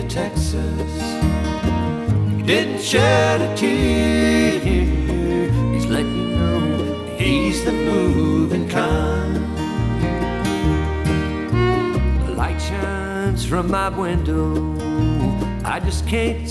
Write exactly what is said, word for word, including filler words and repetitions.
to Texas. He didn't shed a tear. He's letting you know he's the moving kind. The light shines from my window, I just can't